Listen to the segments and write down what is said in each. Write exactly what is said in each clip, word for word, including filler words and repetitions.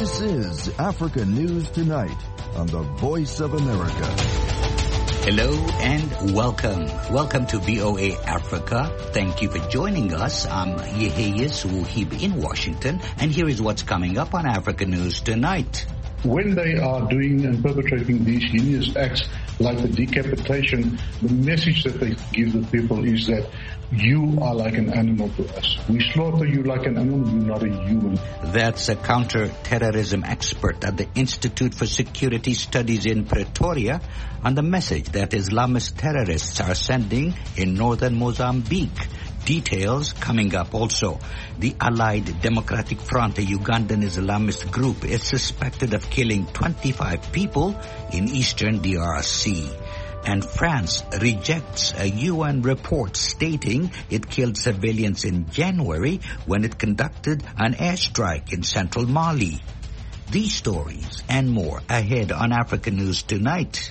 This is Africa News Tonight on the Voice of America. Hello and welcome. Welcome to V O A Africa. Thank you for joining us. I'm Yeheyes Wuhib in Washington, and here is what's coming up on Africa News Tonight. When they are doing and perpetrating these heinous acts like the decapitation, the message that they give the people is that you are like an animal to us. We slaughter you like an animal, you're not a human. That's a counter-terrorism expert at the Institute for Security Studies in Pretoria on the message that Islamist terrorists are sending in northern Mozambique. Details coming up also. The Allied Democratic Front, a Ugandan Islamist group, is suspected of killing twenty-five people in eastern D R C. And France rejects a U N report stating it killed civilians in January when it conducted an airstrike in central Mali. These stories and more ahead on Africa News Tonight.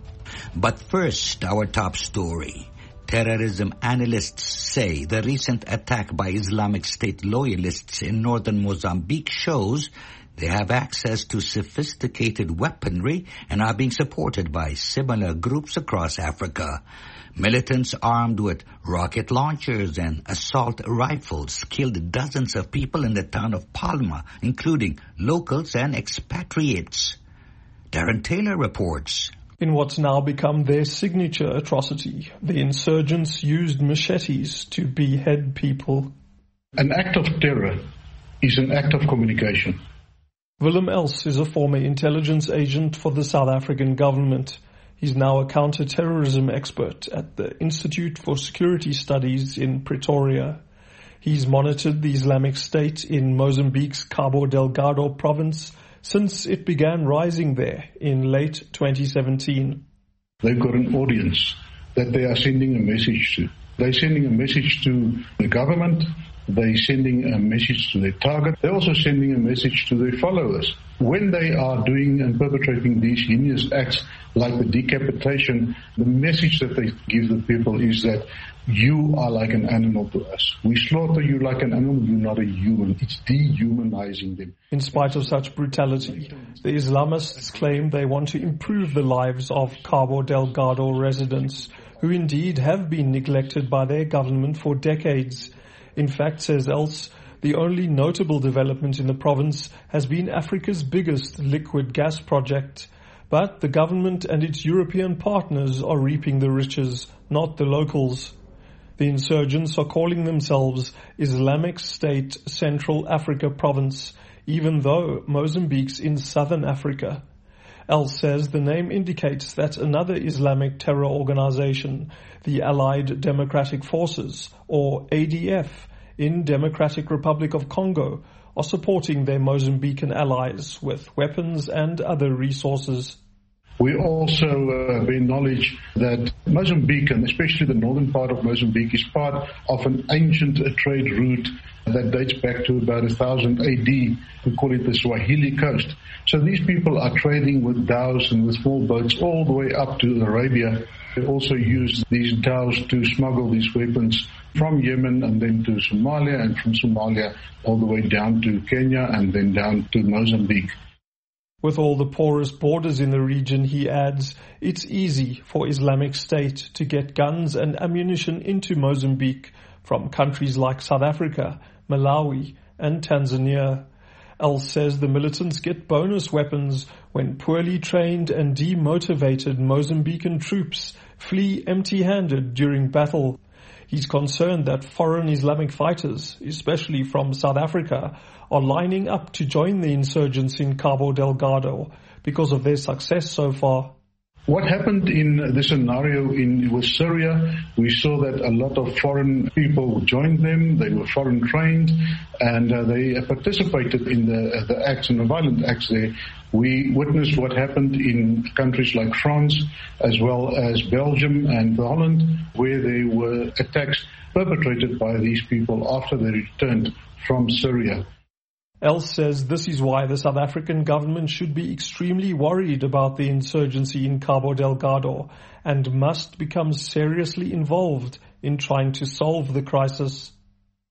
But first, our top story. Terrorism analysts say the recent attack by Islamic State loyalists in northern Mozambique shows they have access to sophisticated weaponry and are being supported by similar groups across Africa. Militants armed with rocket launchers and assault rifles killed dozens of people in the town of Palma, including locals and expatriates. Darren Taylor reports. In what's now become their signature atrocity, the insurgents used machetes to behead people. An act of terror is an act of communication. Willem Els is a former intelligence agent for the South African government. He's now a counter-terrorism expert at the Institute for Security Studies in Pretoria. He's monitored the Islamic State in Mozambique's Cabo Delgado province since it began rising there in late twenty seventeen. They've got an audience that they are sending a message to. They're sending a message to the government. They're sending a message to their target. They're also sending a message to their followers. When they are doing and perpetrating these heinous acts like the decapitation, the message that they give the people is that you are like an animal to us. We slaughter you like an animal, you're not a human. It's dehumanizing them. In spite of such brutality, the Islamists claim they want to improve the lives of Cabo Delgado residents, who indeed have been neglected by their government for decades. In fact, says Els, the only notable development in the province has been Africa's biggest liquid gas project. But the government and its European partners are reaping the riches, not the locals. The insurgents are calling themselves Islamic State Central Africa Province, even though Mozambique's in southern Africa. Els says the name indicates that another Islamic terror organization, the Allied Democratic Forces, or A D F, in Democratic Republic of Congo, are supporting their Mozambican allies with weapons and other resources. We also uh, acknowledge that Mozambique, and especially the northern part of Mozambique, is part of an ancient uh, trade route that dates back to about one thousand A D. We call it the Swahili coast. So these people are trading with dhows and with small boats all the way up to Arabia. They also use these dhows to smuggle these weapons from Yemen and then to Somalia, and from Somalia all the way down to Kenya and then down to Mozambique. With all the porous borders in the region, he adds, it's easy for Islamic State to get guns and ammunition into Mozambique from countries like South Africa, Malawi, and Tanzania. Els says the militants get bonus weapons when poorly trained and demotivated Mozambican troops flee empty-handed during battle. He's concerned that foreign Islamic fighters, especially from South Africa, are lining up to join the insurgents in Cabo Delgado because of their success so far. What happened in the scenario in with Syria, we saw that a lot of foreign people joined them. They were foreign trained, and uh, they participated in the, uh, the acts and the violent acts there. We witnessed what happened in countries like France, as well as Belgium and Holland, where there were attacks perpetrated by these people after they returned from Syria. Els says this is why the South African government should be extremely worried about the insurgency in Cabo Delgado and must become seriously involved in trying to solve the crisis.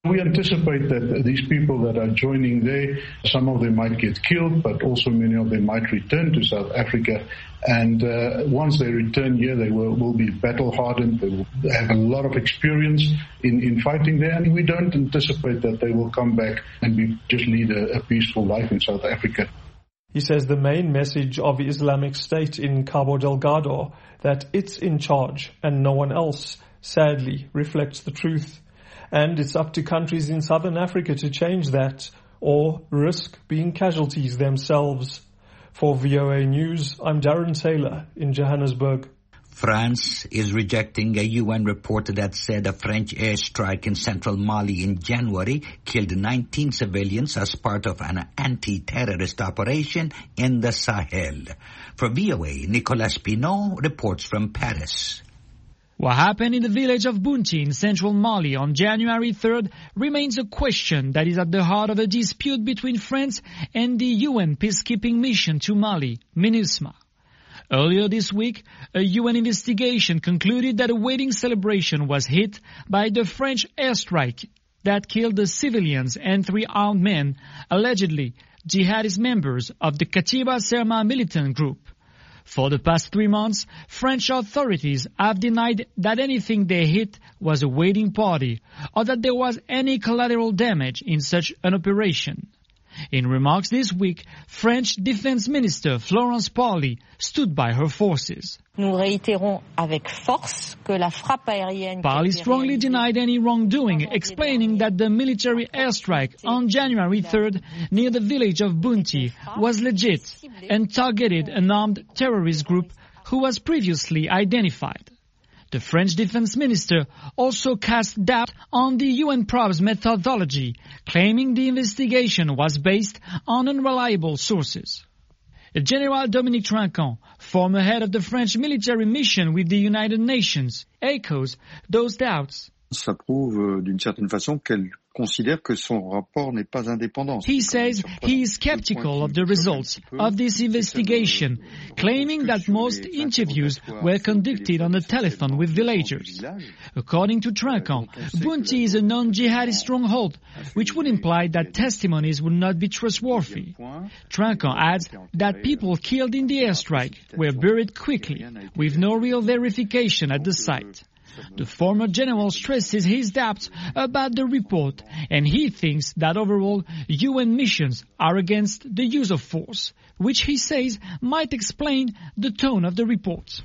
We anticipate that these people that are joining there, some of them might get killed, but also many of them might return to South Africa. And uh, once they return here, they will, will be battle-hardened. They will have a lot of experience in, in fighting there. And we don't anticipate that they will come back and be, just lead a, a peaceful life in South Africa. He says the main message of Islamic State in Cabo Delgado, that it's in charge and no one else, sadly reflects the truth. And it's up to countries in Southern Africa to change that or risk being casualties themselves. For V O A News, I'm Darren Taylor in Johannesburg. France is rejecting a U N report that said a French airstrike in central Mali in January killed nineteen civilians as part of an anti-terrorist operation in the Sahel. For V O A, Nicolas Pinot reports from Paris. What happened in the village of Bounti in central Mali on January third remains a question that is at the heart of a dispute between France and the U N peacekeeping mission to Mali, MINUSMA. Earlier this week, a U N investigation concluded that a wedding celebration was hit by the French airstrike that killed the civilians and three armed men, allegedly jihadist members of the Katiba Serma militant group. For the past three months, French authorities have denied that anything they hit was a wedding party or that there was any collateral damage in such an operation. In remarks this week, French Defense Minister Florence Parly stood by her forces. Nous réitérons avec force que la frappe aérienne. Parly strongly denied any wrongdoing, explaining that the military airstrike on January third near the village of Bounti was legit and targeted an armed terrorist group who was previously identified. The French Defense Minister also cast doubt on the U N probe's methodology, claiming the investigation was based on unreliable sources. General Dominique Trinquant, former head of the French military mission with the United Nations, echoes those doubts. Ça prouve d'une certaine façon qu'elle considère que son rapport n'est pas indépendant. He says he is skeptical of the results of this investigation, claiming that most interviews were conducted on the telephone with villagers. According to Trinquant, Bounti is a non-jihadist stronghold, which would imply that testimonies would not be trustworthy. Trinquant adds that people killed in the airstrike were buried quickly, with no real verification at the site. The former general stresses his doubts about the report, and he thinks that overall U N missions are against the use of force, which he says might explain the tone of the report.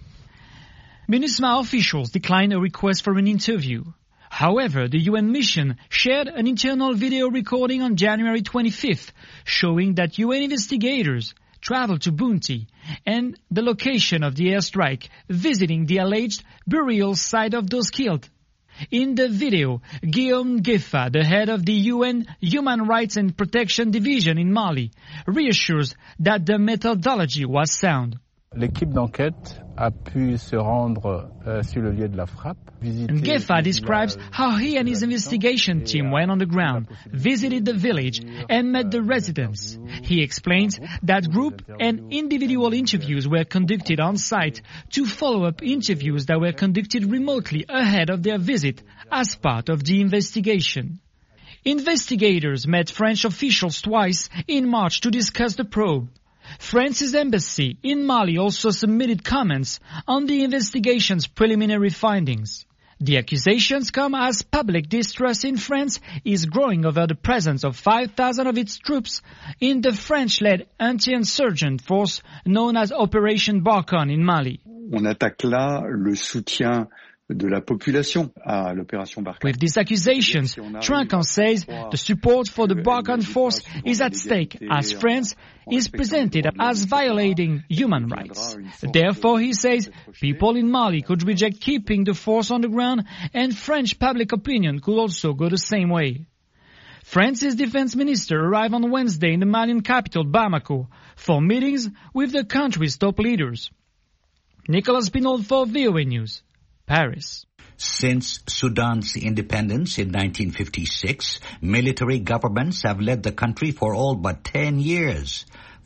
MINUSMA officials declined a request for an interview. However, the U N mission shared an internal video recording on January twenty-fifth, showing that U N investigators traveled to Bounti and the location of the airstrike, visiting the alleged burial site of those killed. In the video, Guillaume Geffa, the head of the U N Human Rights and Protection Division in Mali, reassures that the methodology was sound. L'équipe d'enquête a pu se rendre euh, sur le lieu de la frappe. And Geffa describes how he and his investigation team went on the ground, visited the village, and met the residents. He explains that group and individual interviews were conducted on site to follow up interviews that were conducted remotely ahead of their visit as part of the investigation. Investigators met French officials twice in March to discuss the probe. France's embassy in Mali also submitted comments on the investigation's preliminary findings. The accusations come as public distrust in France is growing over the presence of five thousand of its troops in the French-led anti-insurgent force known as Operation Barkhane in Mali. On attaque là le soutien de la population à l'opération Barkhane. With these accusations, Trinquant says the support for the Barkhane force is at stake as France is presented as violating human rights. Therefore, he says, people in Mali could reject keeping the force on the ground and French public opinion could also go the same way. France's defense minister arrived on Wednesday in the Malian capital, Bamako, for meetings with the country's top leaders. Nicolas Pinot for V O A News, Paris. Since Sudan's independence in nineteen fifty-six, military governments have led the country for all but ten years.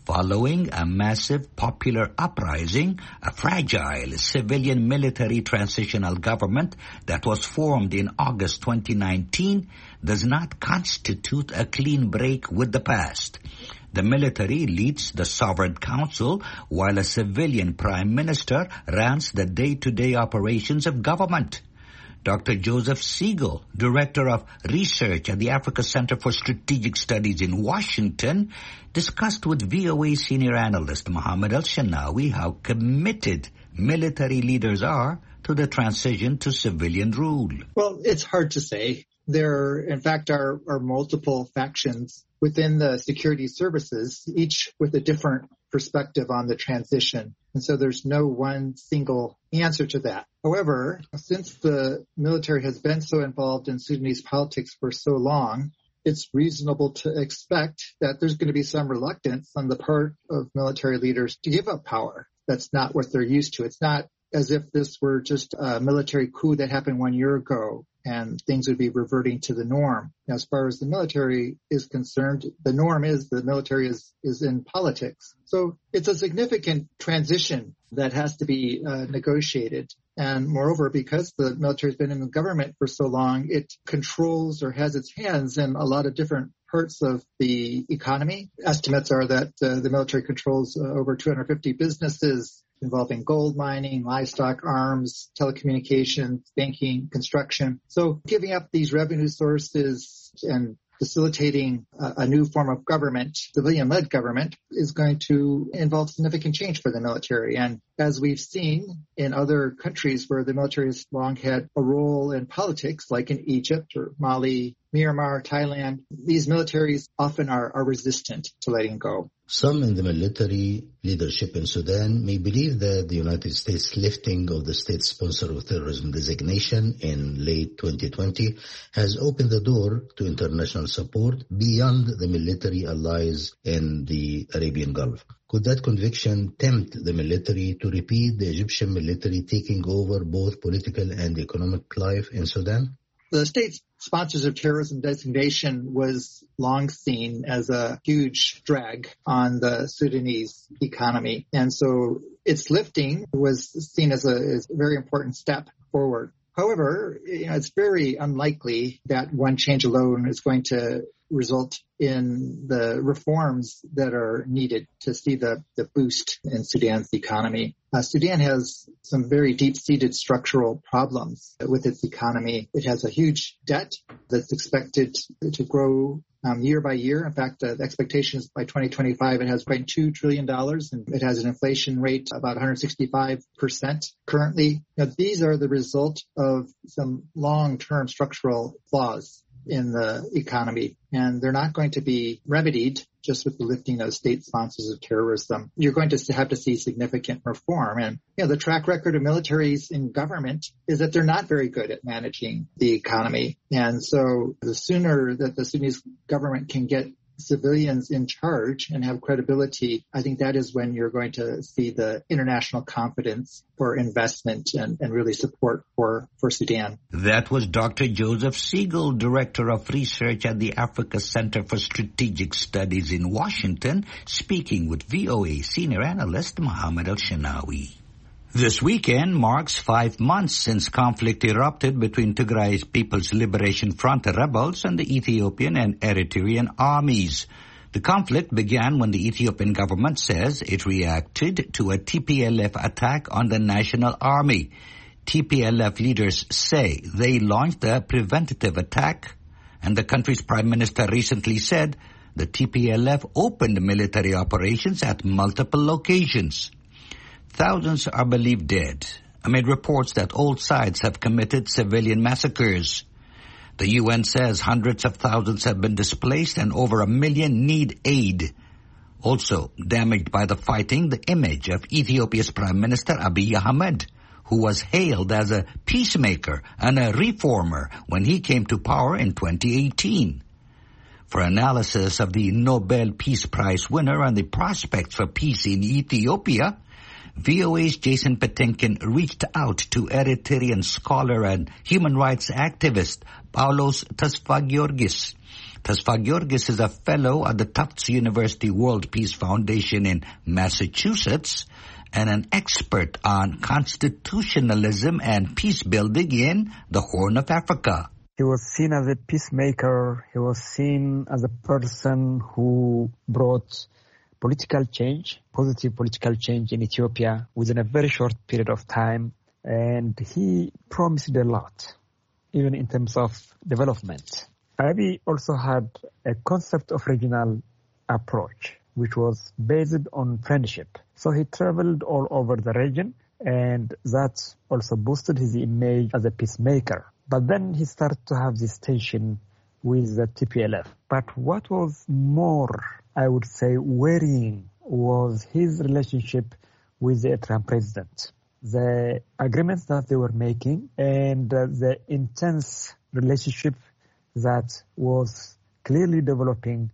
following a massive popular uprising. A fragile civilian military transitional government that was formed in August twenty nineteen does not constitute a clean break with the past. The military leads the Sovereign Council, while a civilian prime minister runs the day-to-day operations of government. Doctor Joseph Siegel, Director of Research at the Africa Center for Strategic Studies in Washington, discussed with V O A senior analyst Mohammed Al-Shanawi how committed military leaders are to the transition to civilian rule. Well, it's hard to say. There, in fact, are, are multiple factions within the security services, each with a different perspective on the transition. And so there's no one single answer to that. However, since the military has been so involved in Sudanese politics for so long, it's reasonable to expect that there's going to be some reluctance on the part of military leaders to give up power. That's not what they're used to. It's not as if this were just a military coup that happened one year ago and things would be reverting to the norm. Now, as far as the military is concerned, the norm is the military is, is in politics. So it's a significant transition that has to be uh, negotiated. And moreover, because the military has been in the government for so long, it controls or has its hands in a lot of different parts of the economy. Estimates are that uh, the military controls uh, over two hundred fifty businesses involving gold mining, livestock, arms, telecommunications, banking, construction. So giving up these revenue sources and facilitating a, a new form of government, civilian-led government, is going to involve significant change for the military. And as we've seen in other countries where the military has long had a role in politics, like in Egypt or Mali, Myanmar, Thailand, these militaries often are, are resistant to letting go. Some in the military leadership in Sudan may believe that the United States lifting of the state sponsor of terrorism designation in late twenty twenty has opened the door to international support beyond the military allies in the Arabian Gulf. Could that conviction tempt the military to repeat the Egyptian military taking over both political and economic life in Sudan? The state sponsors of terrorism designation was long seen as a huge drag on the Sudanese economy. And so its lifting was seen as a, as a very important step forward. However, you know, it's very unlikely that one change alone is going to result in the reforms that are needed to see the, the boost in Sudan's economy. Uh, Sudan has some very deep-seated structural problems with its economy. It has a huge debt that's expected to grow um, year by year. In fact, uh, the expectation is by twenty twenty-five it has zero point two trillion dollars, and it has an inflation rate of about one hundred sixty-five percent currently. Now, these are the result of some long-term structural flaws in the economy, and they're not going to be remedied just with the lifting of state sponsors of terrorism. You're going to have to see significant reform. And, you know, the track record of militaries in government is that they're not very good at managing the economy. And so the sooner that the Sudanese government can get civilians in charge and have credibility, I think that is when you're going to see the international confidence for investment and, and really support for, for Sudan. That was Doctor Joseph Siegel, Director of Research at the Africa Center for Strategic Studies in Washington, speaking with V O A senior analyst Mohammed Al-Shanawi. This weekend marks five months since conflict erupted between Tigray's People's Liberation Front rebels and the Ethiopian and Eritrean armies. The conflict began when the Ethiopian government says it reacted to a T P L F attack on the National Army. T P L F leaders say they launched a preventative attack, and the country's prime minister recently said the T P L F opened military operations at multiple locations. Thousands are believed dead, amid reports that all sides have committed civilian massacres. The U N says hundreds of thousands have been displaced and over a million need aid. Also damaged by the fighting, the image of Ethiopia's Prime Minister Abiy Ahmed, who was hailed as a peacemaker and a reformer when he came to power in twenty eighteen. For analysis of the Nobel Peace Prize winner and the prospects for peace in Ethiopia, V O A's Jason Patinkin reached out to Eritrean scholar and human rights activist Paulos Tasfagiorgis. Tasfagiorgis is a fellow at the Tufts University World Peace Foundation in Massachusetts and an expert on constitutionalism and peace building in the Horn of Africa. He was seen as a peacemaker. He was seen as a person who brought political change, positive political change in Ethiopia within a very short period of time. And he promised a lot, even in terms of development. Abiy also had a concept of regional approach, which was based on friendship. So he traveled all over the region, and that also boosted his image as a peacemaker. But then he started to have this tension with the T P L F. But what was more, I would say, worrying was his relationship with the Eritrean president. The agreements that they were making and uh, the intense relationship that was clearly developing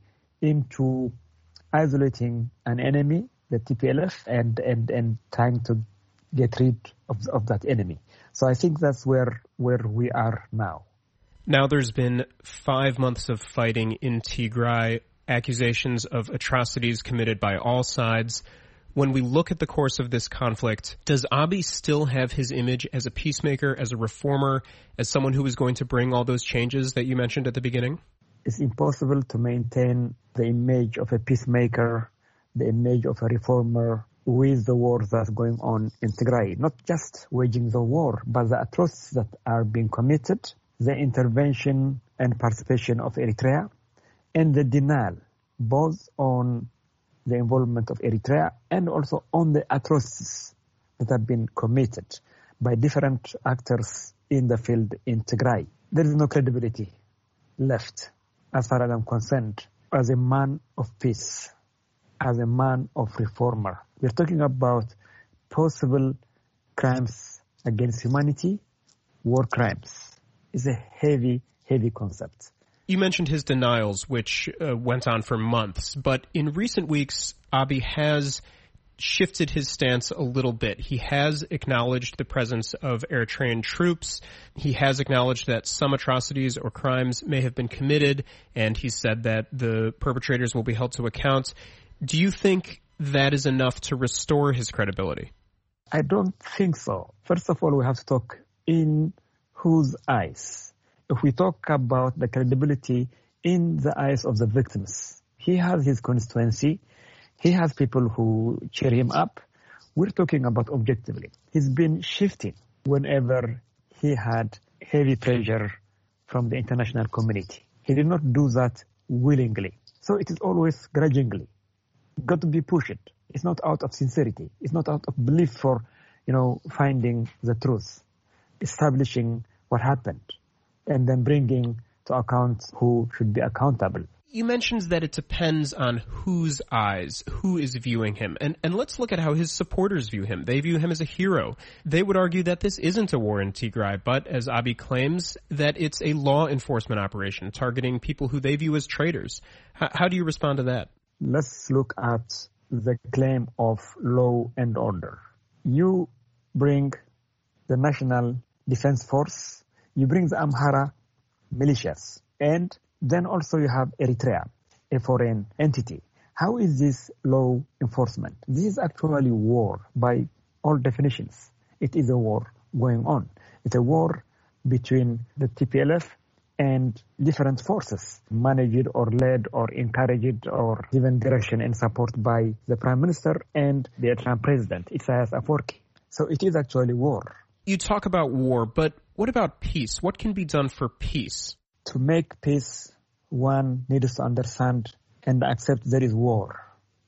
into isolating an enemy, the T P L F, and, and, and trying to get rid of, of that enemy. So I think that's where, where we are now. Now there's been five months of fighting in Tigray, accusations of atrocities committed by all sides. When we look at the course of this conflict, does Abiy still have his image as a peacemaker, as a reformer, as someone who is going to bring all those changes that you mentioned at the beginning? It's impossible to maintain the image of a peacemaker, the image of a reformer with the war that's going on in Tigray. Not just waging the war, but the atrocities that are being committed, the intervention and participation of Eritrea, and the denial, both on the involvement of Eritrea and also on the atrocities that have been committed by different actors in the field in Tigray. There is no credibility left, as far as I'm concerned, as a man of peace, as a man of reformer. We're talking about possible crimes against humanity, war crimes. It's a heavy, heavy concept. You mentioned his denials, which uh, went on for months, but in recent weeks, Abiy has shifted his stance a little bit. He has acknowledged the presence of Eritrean troops. He has acknowledged that some atrocities or crimes may have been committed, and he said that the perpetrators will be held to account. Do you think that is enough to restore his credibility? I don't think so. First of all, we have to talk in whose eyes? If we talk about the credibility in the eyes of the victims, he has his constituency. He has people who cheer him up. We're talking about objectively. He's been shifting whenever he had heavy pressure from the international community. He did not do that willingly. So it is always grudgingly. Got to be pushed. It's not out of sincerity. It's not out of belief for, you know, finding the truth, establishing what happened, and then bringing to account who should be accountable. You mentioned that it depends on whose eyes, who is viewing him. And, and let's look at how his supporters view him. They view him as a hero. They would argue that this isn't a war in Tigray, but as Abiy claims, that it's a law enforcement operation targeting people who they view as traitors. H- how do you respond to that? Let's look at the claim of law and order. You bring the National Defense Force, you bring the Amhara militias, and then also you have Eritrea, a foreign entity. How is this law enforcement? This is actually war by all definitions. It is a war going on. It's a war between the T P L F and different forces, managed or led or encouraged or given direction and support by the Prime Minister and the Eritrean President, Isaias Afwerki. So it is actually war. You talk about war, but what about peace? What can be done for peace? To make peace, one needs to understand and accept there is war.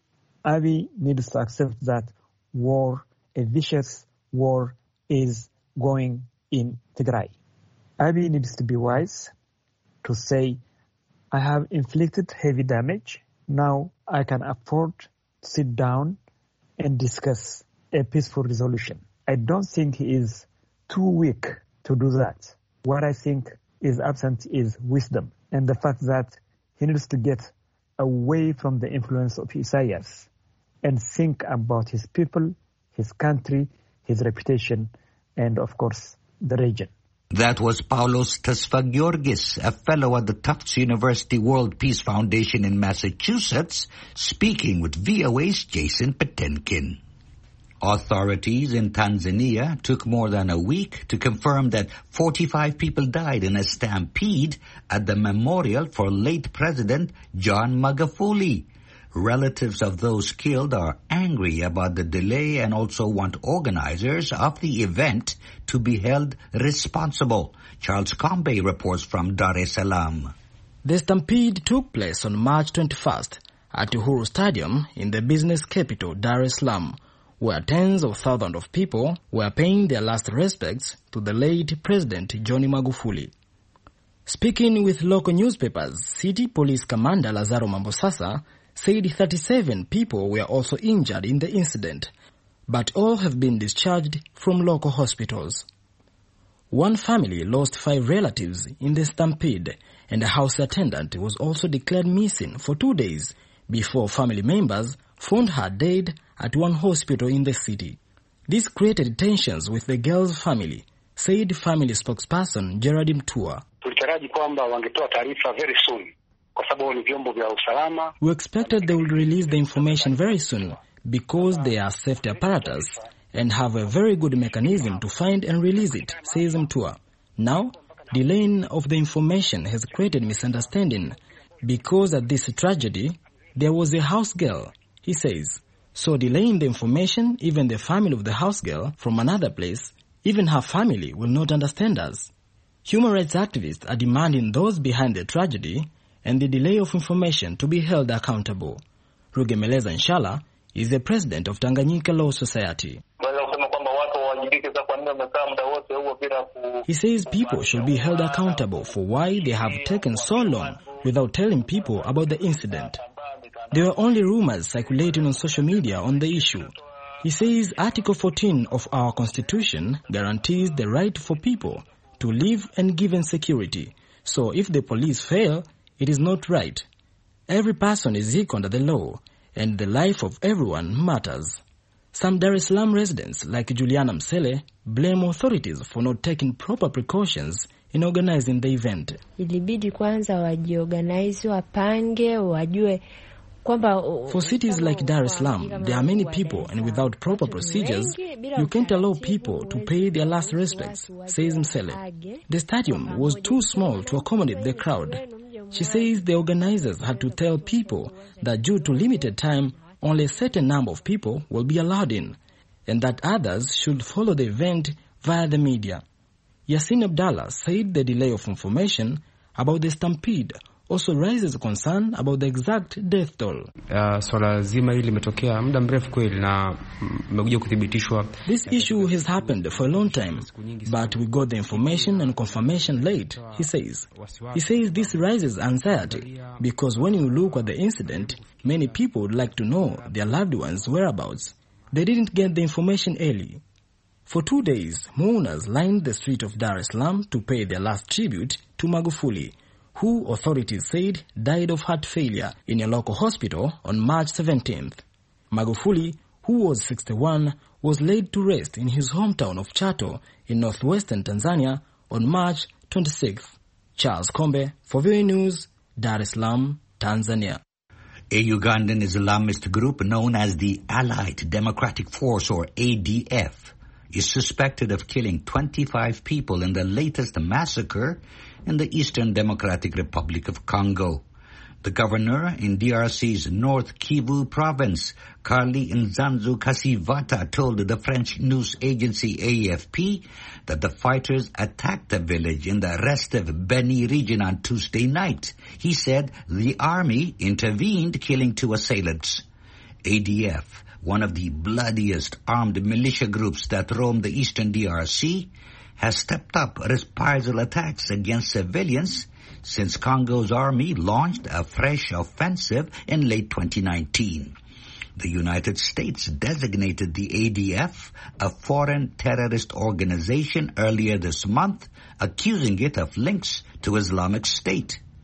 Abiy needs to accept that war, a vicious war, is going in Tigray. Abiy needs to be wise to say, I have inflicted heavy damage. Now I can afford to sit down and discuss a peaceful resolution. I don't think he is too weak to do that. What I think is absent is wisdom and the fact that he needs to get away from the influence of Isaias and think about his people his country, his reputation, and of course, the region. That was Paulos Tesfagiorgis, a fellow at the Tufts University World Peace Foundation in Massachusetts, speaking with V O A's Jason Patenkin. Authorities in Tanzania took more than a week to confirm that forty-five people died in a stampede at the memorial for late President John Magufuli. Relatives of those killed are angry about the delay and also want organizers of the event to be held responsible. Charles Combe reports from Dar es Salaam. The stampede took place on March twenty-first at Uhuru Stadium in the business capital Dar es Salaam, where tens of thousands of people were paying their last respects to the late President John Magufuli. Speaking with local newspapers, City Police Commander Lazaro Mambosasa said thirty-seven people were also injured in the incident, but all have been discharged from local hospitals. One family lost five relatives in the stampede, and a house attendant was also declared missing for two days before family members found her dead at one hospital in the city. This created tensions with the girl's family, said family spokesperson Gerard Mtua. Tulitaraji kwamba wangetoa taarifa very soon. We expected they would release the information very soon because they are safety apparatus and have a very good mechanism to find and release it, says Mtua. Now, delaying of the information has created misunderstanding because at this tragedy, there was a house girl, he says. So delaying the information, even the family of the house girl from another place, even her family will not understand us. Human rights activists are demanding those behind the tragedy and the delay of information to be held accountable. Rugemeleza Nshala is the president of Tanganyika Law Society. He says people should be held accountable for why they have taken so long without telling people about the incident. There were only rumors circulating on social media on the issue. He says Article fourteen of our Constitution guarantees the right for people to live and given security. So if the police fail, it is not right. Every person is equal under the law, and the life of everyone matters. Some Dar es Salaam residents, like Juliana Msele, blame authorities for not taking proper precautions in organizing the event. Ilibidi kwanza wajiorganize, wapange, wajue kwamba. For cities like Dar es Salaam, there are many people, and without proper procedures, you can't allow people to pay their last respects, says Msele. The stadium was too small to accommodate the crowd. She says the organizers had to tell people that due to limited time, only a certain number of people will be allowed in, and that others should follow the event via the media. Yasin Abdallah said the delay of information about the stampede also raises concern about the exact death toll. This issue has happened for a long time, but we got the information and confirmation late, he says. He says this raises anxiety because when you look at the incident, many people would like to know their loved ones' whereabouts. They didn't get the information early. For two days, mourners lined the street of Dar es Salaam to pay their last tribute to Magufuli, who authorities said died of heart failure in a local hospital on March seventeenth. Magufuli, who was sixty-one, was laid to rest in his hometown of Chato in northwestern Tanzania on March twenty-sixth. Charles Kombe, for V O A News, Dar es Salaam, Tanzania. A Ugandan Islamist group known as the Allied Democratic Force, or A D F, is suspected of killing twenty-five people in the latest massacre in the Eastern Democratic Republic of Congo. The governor in D R C's North Kivu province, Carly Nzanzu Kasivata, told the French news agency A F P that the fighters attacked a village in the Restiv Beni region on Tuesday night. He said the army intervened, killing two assailants. A D F, one of the bloodiest armed militia groups that roam the eastern D R C, has stepped up reprisal attacks against civilians since Congo's army launched a fresh offensive in late twenty nineteen. The United States designated the A D F a foreign terrorist organization earlier this month, accusing it of links to Islamic State.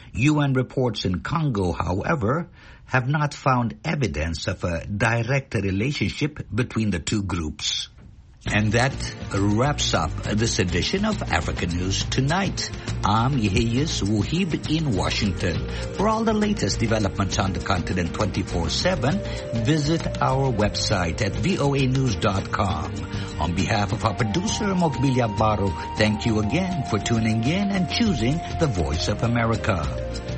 U N reports in Congo, however, have not found evidence of a direct relationship between the two groups. And that wraps up this edition of Africa News Tonight. I'm Yehiyas Wuhib in Washington. For all the latest developments on the continent twenty-four seven, visit our website at voa news dot com. On behalf of our producer, Mogbilia Baro, thank you again for tuning in and choosing the Voice of America.